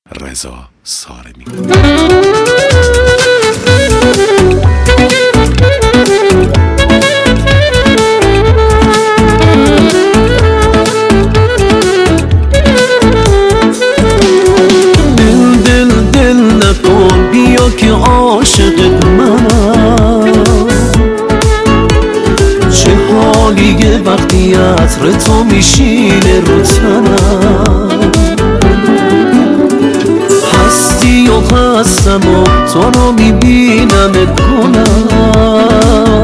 رضا سارمی. دل نکن بیا که عاشقت منم، چه حالیه وقتی عطر تو میشینه رو تنم. هستی و هستم و تو رو میبینمت کنم،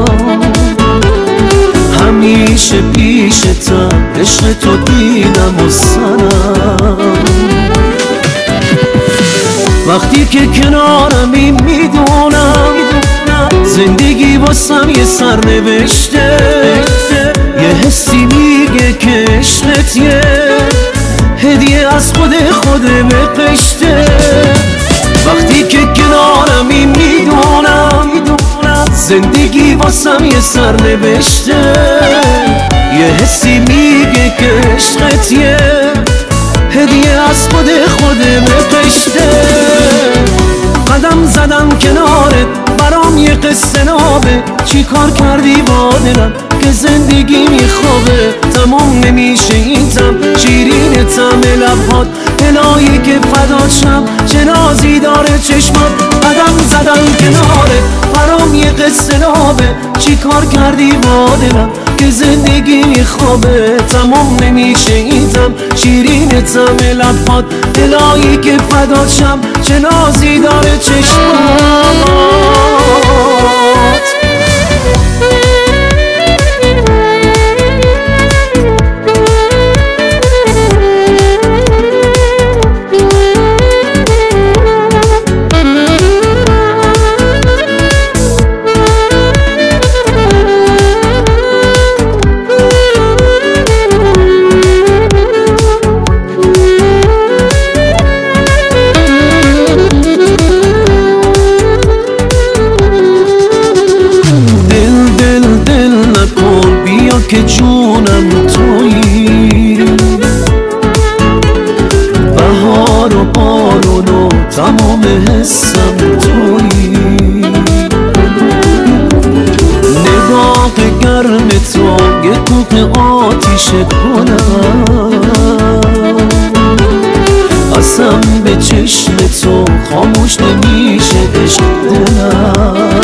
همیشه پیشتم عشق تو دیدم و سنم. وقتی که کنارمی میدونم زندگی واسم یه سرنوشته، یه حسی میگه که عشقت یه هدیه از خود به قشته. وقتی که کنارمی میدونم زندگی واسم یه سرنوشته، یه حسی میگه که عشقت یه هدیه از خود به قشته. قدم زدم کنارت برام یه قصه نابه، چی کار کردی با دلم که زندگی میخوابه. تمام نمیشه این تم شیرین تم لبهات، الهی که فدات شم چه نازی داره چشمات. قدم زدم کنارت برام یه قصه نابه، چی کار کردی با دلم که زندگی میخوابه. تمام نمیشه این تم شیرین تم لبهات، الهی که فدات شم چه نازی داره چشمات. که جونم تویی، بهار و بارون و تمام حسم تویی. نگاه گرم تو یه کوه آتیش کنم، قسم به چشم تو خاموش نمیشه عشق دلم.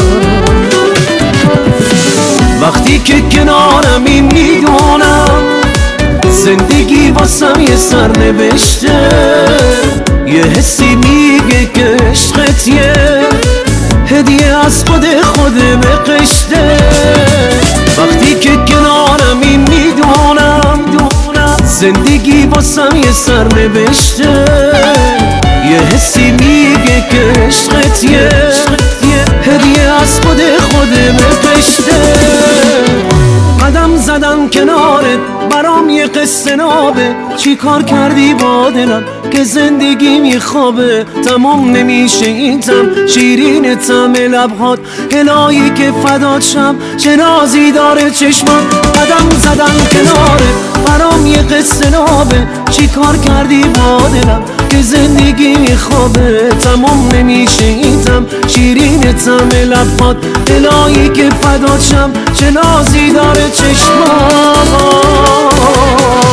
وقتی که کنارمی میدونم زندگی واسم یه سرنوشته، یه حسی میگه که عشقت یه هدیه از خود به قشته. وقتی که کنارمی میدونم زندگی واسم یه سرنوشته، یه حسی میگه که عشقت یه هدیه از خود به قشته. قدم زدم کنارت برام یه قصه نابه، چی کار کردی با دلم که زندگی میخوابه. تمام نمیشه این تم شیرین تم لبهات، الهی که فدات شم چه نازی داره چشمات. قدم زدم کنارت برام یه قصه نابه، چی کار کردی با دلم که زندگی میخوابه. تمام نمیشه این تم شیرین تم لبهات، الهی که فدات شم چه نازی داره چشمات.